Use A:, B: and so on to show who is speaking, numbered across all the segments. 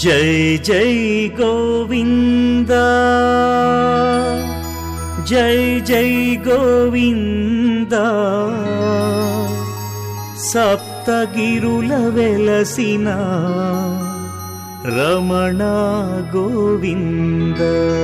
A: जय जय गोविंद जय जय गोविंद सप्तगिरुल वेलसिन रमण गोविंद।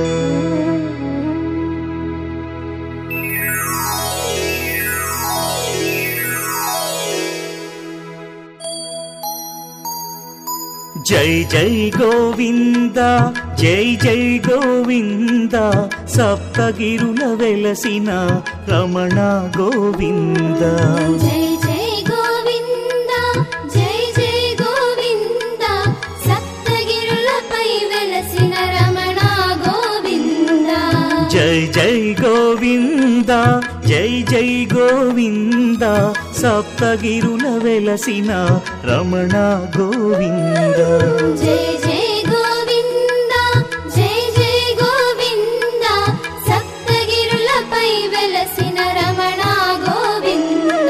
A: जय जय गोविंद जय जय गोविंद सप्तगिरुल वेलसिन रमण गोविंद।
B: जय जय गोविंद जय जय गोविंद सप्तगिरुलपै वेलसिन रमण गोविंद।
A: जय जय गोविंद जय जय गोविंद सप्तगिरुल वेलसिन रमण गोविंद।
B: जय जय गोविंद जय जय गोविंद सप्तगिरुलपै वेलसिन रमण गोविंद।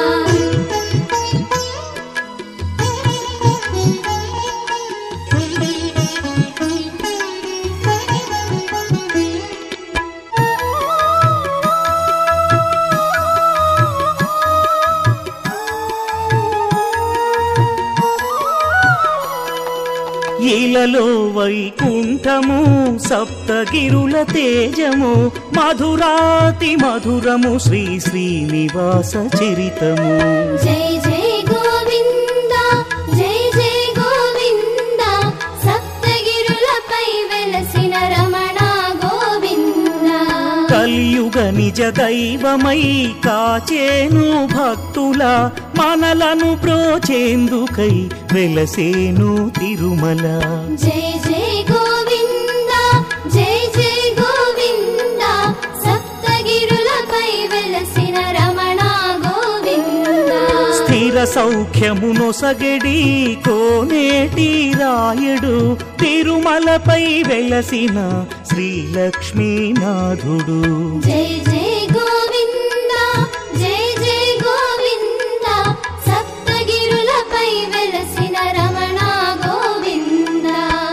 A: ఈలలో వైకుంఠము సప్తగిరుల తేజము మధురాతి మధురము శ్రీ శ్రీనివాస చరితము।
B: జై జై గోవింద జై జై గోవింద సప్తగిరులపై వెలసిన రమణ గోవింద।
A: కలియుగ నిజ దైవమై కాచేను భక్తుల మనలను ప్రోచేందుకై వెలసేను తిరుమల।
B: జై జై గోవింద జై జై గోవింద సప్తగిరులపై వెలసిన రమణ గోవింద।
A: స్థిర సౌఖ్యమునొసగడి కోనేటి రాయుడు తిరుమలపై వెలసిన శ్రీలక్ష్మీనాథుడు।
B: జై జై గోవింద జై జై గోవింద సప్తగిరులపై వెలసిన రమణ గోవింద।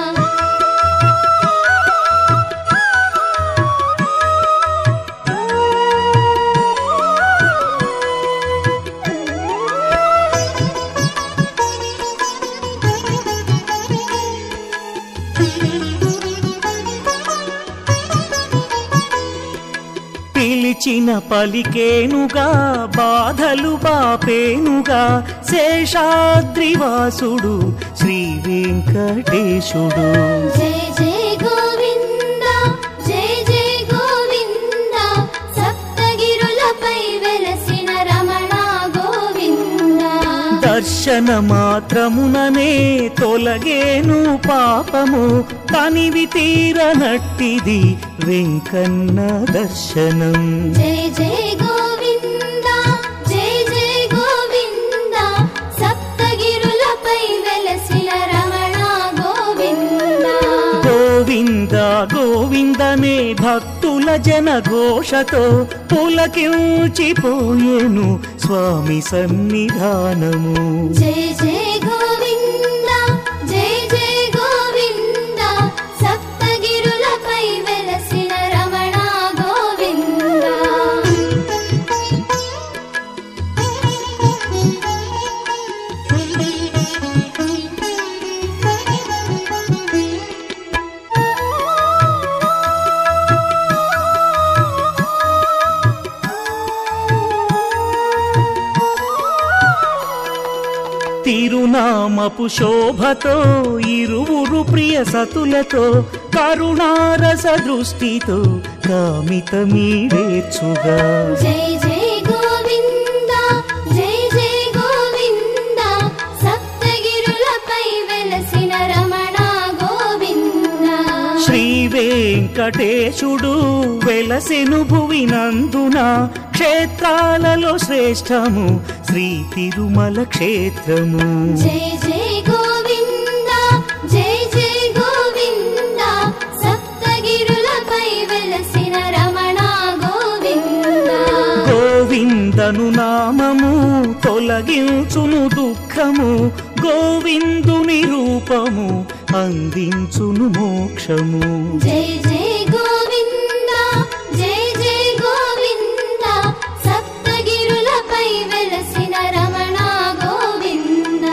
B: పిలిచిన పలికేనుగా బాధలు బాపేనుగా శేషాద్రివాసుడు శ్రీ వెంకటేశుడు। జై జై గోవింద జై జై గోవింద సప్తగిరులపై వెలసిన రమణ గోవింద।
A: దర్శన మాత్రముననే తొలగేను పాపము తనివి తీరనట్టిది వెంకన్న దర్శనం।
B: జై జై గోవింద జై జై గోవింద సప్తగిరులపై వెలసిన రమణ గోవింద।
A: గోవింద గోవిందనే భక్తుల జనఘోషతో పులకించిపోయేను స్వామి సన్నిధానము।
B: జై జై గోవింద జై జై గోవింద సప్తగిరులపై వెలసిన రమణ గోవింద।
A: తిరునామపు శోభతో ఇరువురు ప్రియ సతులతో కరుణారస దృష్టితో కామితమీడేర్చుగా।
B: జై జై గోవింద జై జై గోవింద సప్తగిరులపై వెలసిన రమణ గోవింద।
A: శ్రీ వెంకటేశుడు వెలసెను భువినందున క్షేత్రాలలో శ్రేష్టము శ్రీ తిరుమల క్షేత్రము।
B: జై జై గోవింద జై జై గోవింద సప్తగిరులపై వెలసిన రమణ గోవింద।
A: గోవిందను నామము తొలగించును దుఃఖము గోవిందుని రూపము అందించును మోక్షము.
B: జై జై గోవింద జై జై గోవింద సప్తగిరులపై వెలసిన రమణ గోవింద.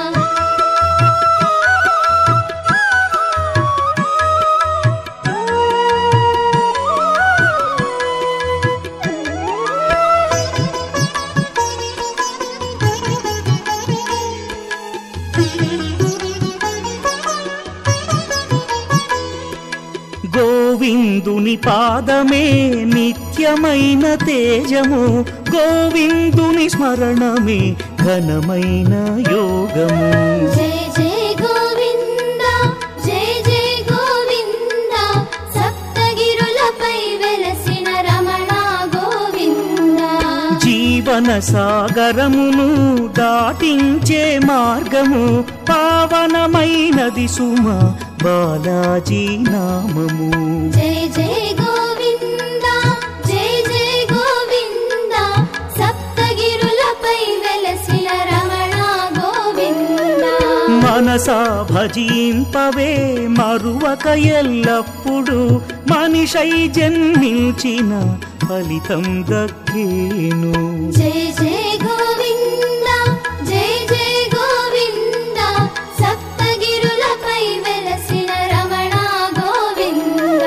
A: గోవిందుని పాదమే నిత్యమైన తేజము, గోవిందుని స్మరణమే ఘనమైన యోగము.
B: జై జై గోవింద జై జై గోవింద సప్తగిరులపై వెలసిన రమణ గోవింద.
A: జీవన సాగరమును దాటించే మార్గము, పావనమైనది సుమ బాలాజీ నామము.
B: జై జై గోవింద జై జై గోవింద సప్తగిరులపై వెలసిన రమణ గోవింద.
A: మనసా భజింపవే మరువక ఎల్లప్పుడు, మనిషై జన్మించిన ఫలితం దక్కేను.
B: జై జై గోవింద జై జై గోవింద సప్తగిరులపై వెలసిన రమణ గోవింద.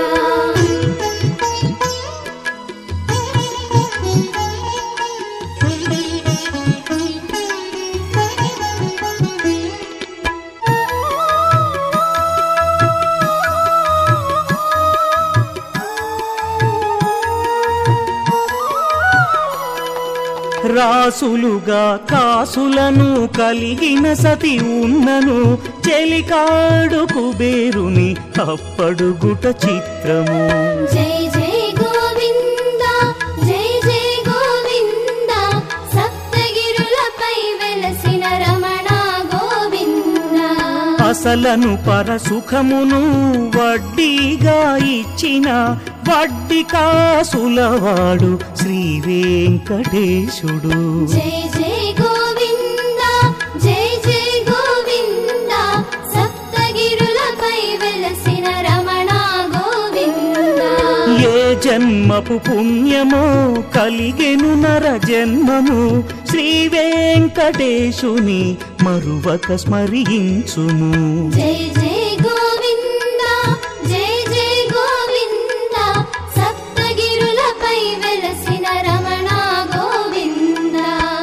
A: రాసులుగా కాసులను కలిగిన సతి ఉన్నను, చెలికాడు కుబేరుని అప్పడుగుట చిత్రము.
B: జై జై గోవింద జై జై గోవింద సప్తగిరులపై వెలసిన రమణ గోవింద.
A: అసలను పరసుఖమును వడ్డీగా ఇచ్చిన వడ్డీ కాసులవాడు శ్రీ వెంకటేశుడు.
B: జై జై గోవింద జై జై గోవింద సప్తగిరులపై వెలసిన రమణ గోవింద.
A: ఏ జన్మపు పుణ్యమో కలిగెను నర జన్మము, శ్రీ వెంకటేశుని మరువక స్మరించుము.
B: జై జై గోవింద జై జై గోవింద సప్తగిరులపై వెలసిన రమణ గోవింద.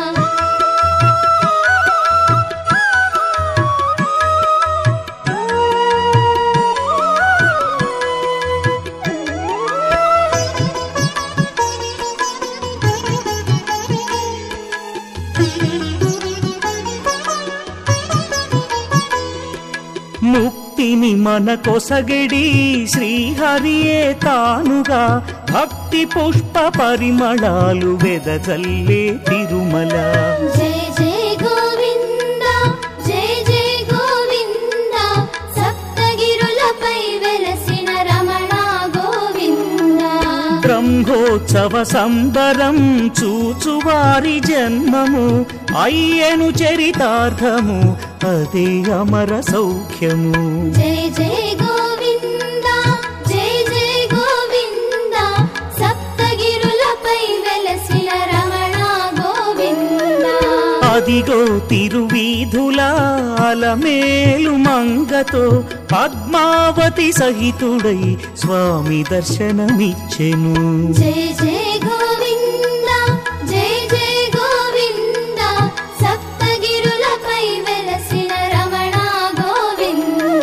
A: ముక్తిని మన కొసగడి శ్రీహరియే తానుగా, భక్తి పుష్ప పరిమళాలు వెదజల్లే తిరుమల.
B: జై జై గోవింద జై జై గోవింద సప్తగిరులపై వెలసిన రమణ గోవింద.
A: బ్రహ్మోత్సవ సంబరం చూచువారి జన్మము, అయ్యను చరితార్థము అదే అమర సౌఖ్యము.
B: జై జై గోవింద జై జై గోవింద సప్తగిరులపై వెలసిన రమణ గోవింద.
A: అదిగో తిరువీధుల అలమేలు మంగతో పద్మావతి సహితుడై స్వామి దర్శనమిచ్చెను.
B: జై జై గోవింద జై జై గోవింద సప్తగిరులపై వెలసిన రమణ గోవింద.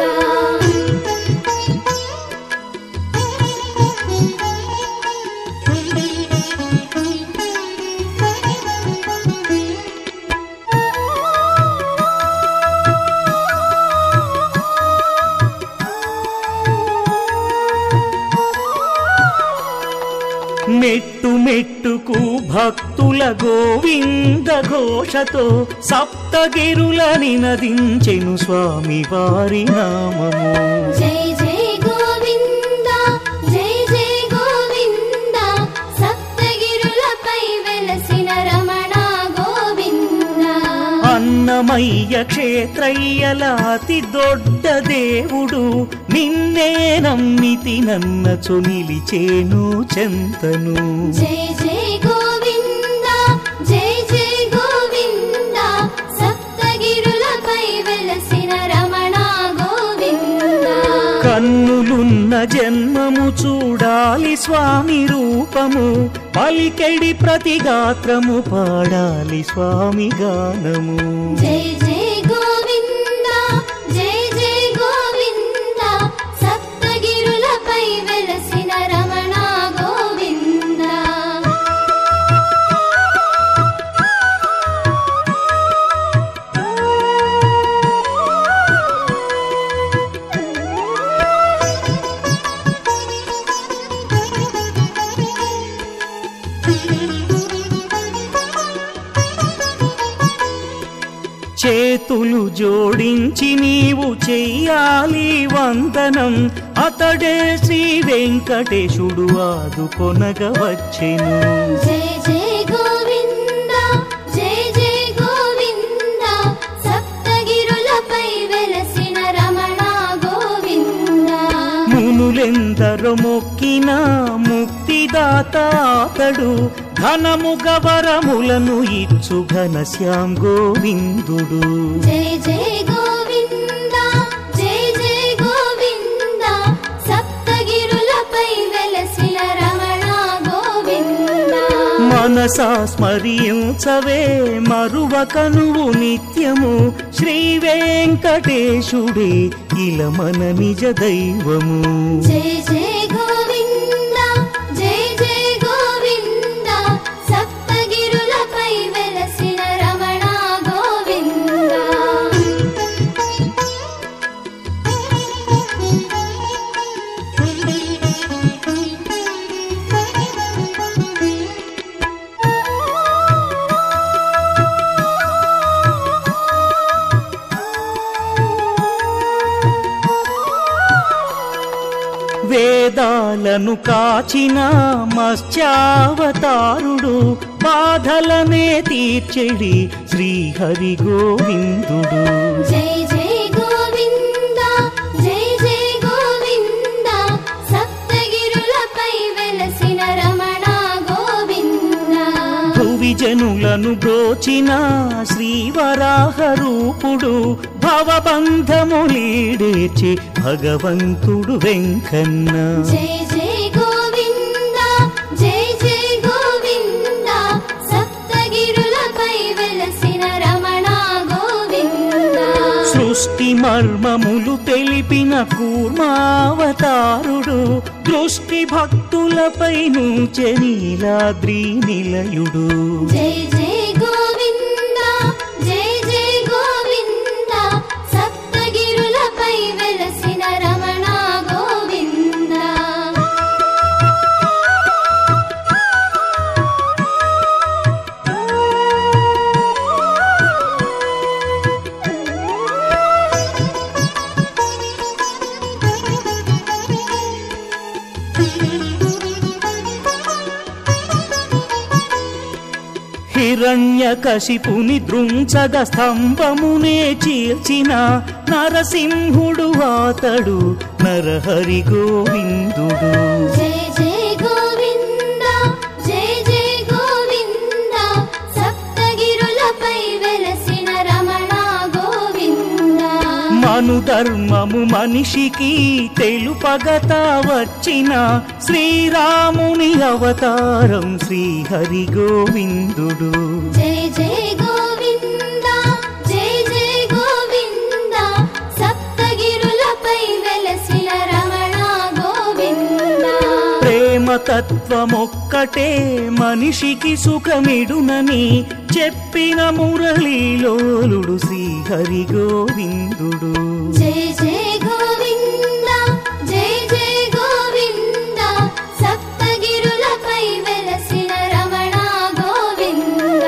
A: మెట్టు మెట్టుకు భక్తుల గోవింద ఘోషతో సప్తగిరుల నినదించెను స్వామి వారి నామము.
B: జై జై గోవింద జై జై గోవింద సప్తగిరులపై వెలసిన రమణ గోవింద.
A: అన్నమయ్య ಕ್ಷೇತ್ರಯ್ಯಲ ಅತಿ ದೊಡ್ಡ దేవుడు నిన్నే నమ్మితి నన్నచు నిలిచేను చెంతను.
B: జై జై గోవింద జై జై గోవింద సప్తగిరులపై వెలసిన రమణ గోవింద.
A: కన్నులున్న జన్మము చూడాలి స్వామి రూపము, పలికెడి ప్రతి గాత్రము పాడాలి స్వామి గానము.
B: జై జై గోవింద జై జై గోవింద సప్తగిరులపై వెలసిన రమణ గోవింద.
A: చేతులు జోడించి నీవు చెయ్యాలి వందనం, అతడే శ్రీ వెంకటేశుడు ఆదుకొనగా వచ్చెను.
B: జై జై గోవింద జై జై గోవింద సప్తగిరులపై వెలసిన రమణ గోవింద.
A: మునులెందరో మొక్కిన ముక్తిదాత అతడు, ఘనము గవరములను ఇచ్చు ఘనశ్యాం గోవిందుడు.
B: జై జై గోవింద జై జై గోవింద సప్తగిరులపై వెలసిన రమణ గోవింద.
A: మనసా స్మరించవే మరువక నువ్వు నిత్యము, శ్రీ వెంకటేశుడే ఇలా మన నిజ దైవము.
B: జై జై గోవింద జై జై గోవింద సప్తగిరులపై వెలసిన రమణ గోవింద.
A: వేదాలను కాచిన మత్స్యావతారుడు, బాధలనే తీర్చెడి శ్రీహరి గోవిందుడు.
B: జై జై గోవింద జై జై గోవింద సప్తగిరులపై వెలసిన రమణ గోవింద.
A: భువి జనులను బ్రోచిన శ్రీవరాహ రూపుడు, భవబంధములీడేర్చి భగవంతుడు వెంకన్న.
B: జై జై గోవింద జై జై గోవింద సప్తగిరులపై వెలసిన రమణ గోవింద.
A: సృష్టి మర్మములు తెలిపిన కూర్మావతారుడు, దృష్టి భక్తులపై నుంచె నీలాద్రి నిలయుడు.
B: జై జై గోవింద జై జై గోవింద సప్తగిరులపై వెలసిన రమణ గోవింద.
A: హిరణ్యకశిపుని దృంచగ స్తంభమునే చీల్చిన నరసింహుడు అతడు నరహరి గోవిందుడు.
B: జై జై గోవింద జై జై గోవింద సప్తగిరులపై వెలసిన రమణ గోవింద.
A: మనుధర్మము మనిషికి తెలుపగత వచ్చిన శ్రీరాముని అవతారం శ్రీహరి గోవిందుడు.
B: జై జై గోవింద జై జై గోవింద సప్తగిరులపై వెలసిన రమణ గోవింద.
A: ప్రేమతత్వమొక్కటే మనిషికి సుఖమిడునని చెప్పిన మురళీలోలుడు శ్రీహరి గోవిందుడు.
B: జై జై గోవింద జై జై గోవింద సప్తగిరులపై వెలసిన రమణ గోవింద.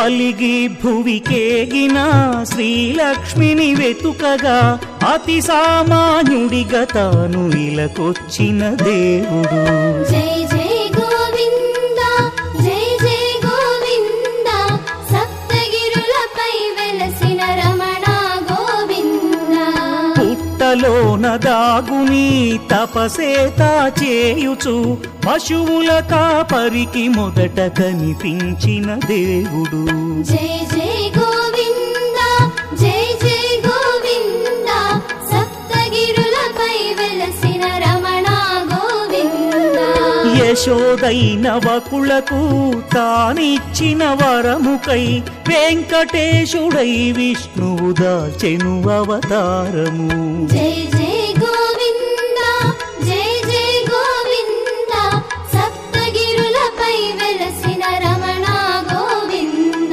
A: అలిగి భువికేగిన శ్రీలక్ష్మిని వెతుకగా అతి సామాన్యుడిగా తాను ఇలకొచ్చిన దేవుడు.
B: జై జై గోవింద జై జై గోవింద సప్తగిరులపై వెలసిన రమణ గోవింద.
A: పుట్టలోన దాగుని తపసేత చేయుచు పశువుల కాపరికి మొదట కనిపించిన దేవుడు.
B: జై జై గోవింద జై జై గోవింద సప్తగిరులపై వెలసిన రమణ గోవింద.
A: యశోదైన వకులకు తానిచ్చిన వరముకై వెంకటేశుడై విష్ణువు దాచెను అవతారము.
B: జై జై గోవింద జై జై గోవింద సప్తగిరులపై వెలసిన రమణ గోవింద.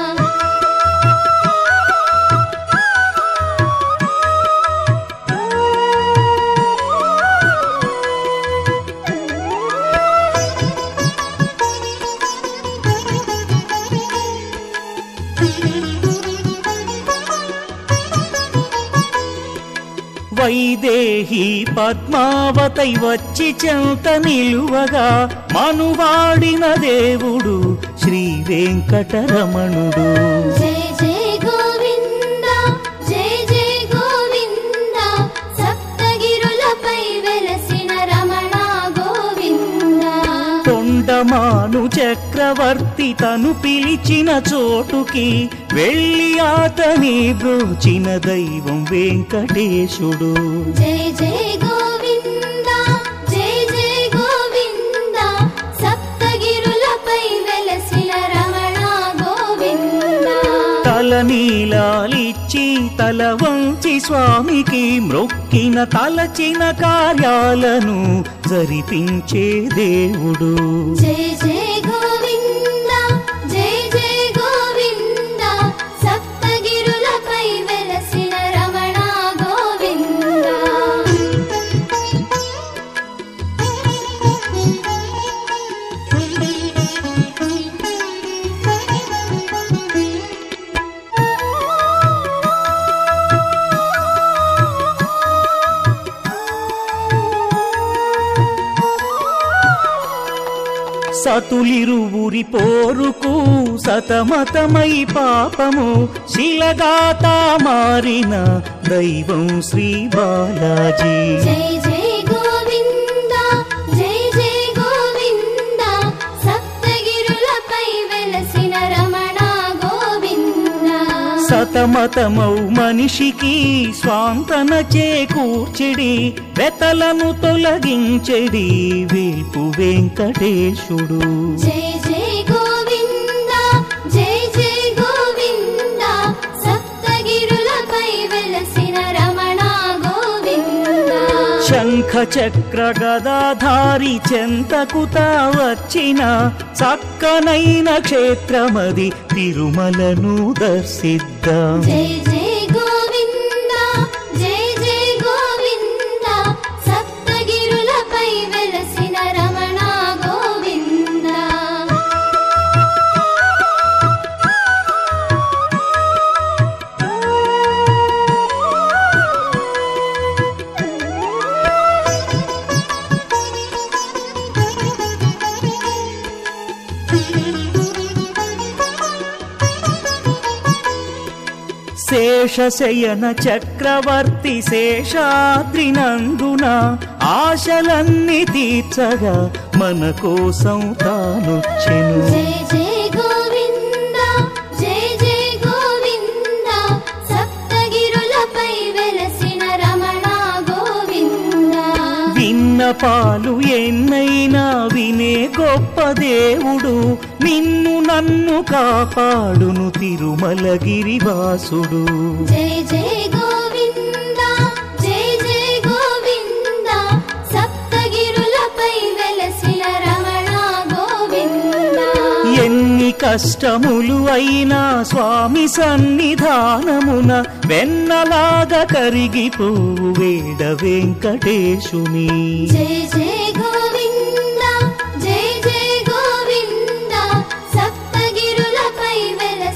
A: వైదేహి పద్మావతై వచ్చి చెంత నిలువగా మనువాడిన దేవుడు శ్రీ వెంకటరమణుడు.
B: జై జై గోవింద జై జై గోవింద సప్తగిరులపై వెలసిన రమణ గోవింద.
A: తొండమాను చక్రవర్తి తను పిలిచిన చోటుకి వెళ్ళి అతని బ్రోచిన దైవం వెంకటేశుడు.
B: జై జై గోవింద జై జై గోవింద సప్తగిరులపై వెలసిన రమణ గోవింద.
A: తలనీలాలిచ్చి తల వంచి స్వామికి మ్రొక్కిన తలచిన కార్యాలను జరిపించే దేవుడు.
B: జై జై గోవింద జై జై గోవింద సప్తగిరులపై వెలసిన రమణ గోవింద.
A: సతులిరువురి పోరుకు సతమతమై పాపము శిలగాతా మారిన దైవం శ్రీ బాలాజీ.
B: జై జై గోవింద జై జై గోవింద సప్తగిరులపై వెలసిన రమణ గోవింద.
A: సతమతమౌ మనిషికి స్వాంతన చేకూర్చెడి వెతలను తొలగించెడి వేల్పు వెంకటేశుడు.
B: జై జై గోవింద జై జై గోవింద సప్తగిరులపై వెలసిన రమణ గోవింద.
A: శంఖ చక్ర గదాధారి చెంతకుత వచ్చిన చక్కనైన క్షేత్రమది తిరుమలను దర్శిద్దాం.
B: జై జై గోవింద జై జై గోవింద సప్తగిరులపై వెలసిన రమణ గోవింద.
A: శేషశయన చక్రవర్తి శేషాద్రినందున ఆశలన్నీ తీర్చగా మన కోసం తానొచ్చెను.
B: జై జై గోవింద జై జై గోవింద సప్తగిరులపై వెలసిన రమణ గోవింద.
A: విన్నపాలు ఎన్నైనా వినే గొప్ప దేవుడు నిన్ను నన్ను కాపాడును తిరుమలగిరివాసుడు.
B: జై జై గోవింద జై జై గోవింద సప్తగిరులపై వెలసిన రమణ గోవింద.
A: ఎన్ని కష్టములు అయినా స్వామి సన్నిధానమున వెన్నలాగా కరిగిపోవు వేడ వెంకటేశుని.
B: జై జై గోవింద జై జై గోవింద సప్తగిరులపై వెలసిన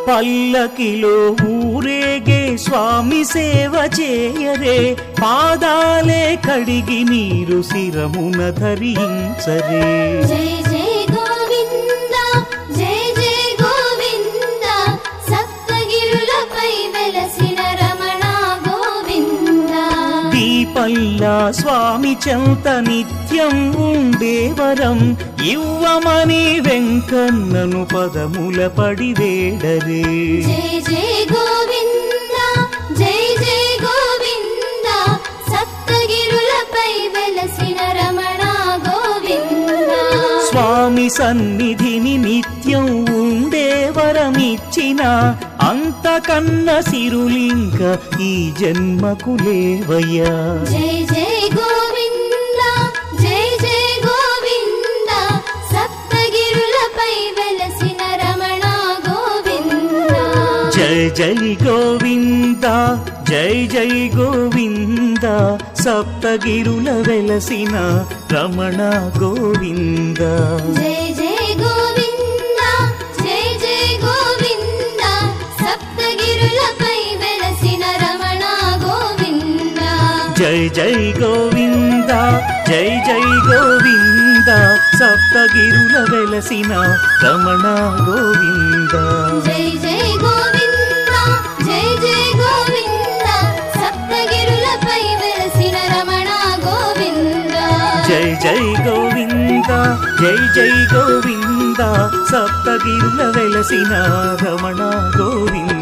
A: పల్లకిలో ఊరేగే స్వామి సేవ చేయరే, పాదాలే కడిగి నీరు శిరమున ధరించరే.
B: జై జై గోవింద జై జై గోవింద సప్తగిరులపై వెలసిన రమణ గోవింద.
A: దీపల్లా స్వామి చెంత నిత్యం ఉండేవరం, ఇవ్వమని వెంకన్నను పదముల పడి వేడరే.
B: జై జై గోవింద జై జై గోవింద సప్తగిరులపై వెలసిన రమణ గోవింద.
A: స్వామి సన్నిధిని నిత్యం ఉండేవరమిచ్చిన, అంతకన్న సిరులింక ఈ జన్మకు లేవయ్యా.
B: జై జై గోవింద జై జై గోవింద సప్తగిరులపై వెలసిన రమణ గోవింద.
A: జై జై గోవింద జై జై గోవింద సప్తగిరుల వెలసిన రమణ గోవింద.
B: జై జై గోవింద జై జై గోవింద సప్తగిరులపై వెలసిన రమణ గోవింద.
A: జై జై గోవింద జై జై గోవింద సప్తగిరుల వెలసిన రమణ గోవింద.
B: జై జై గోవింద జై జై గోవింద సప్తగిరులపై వెలసిన రమణ గోవింద.
A: జై జై గోవింద జై జై గోవింద సప్తగిరుల వెలసిన రమణ గోవింద.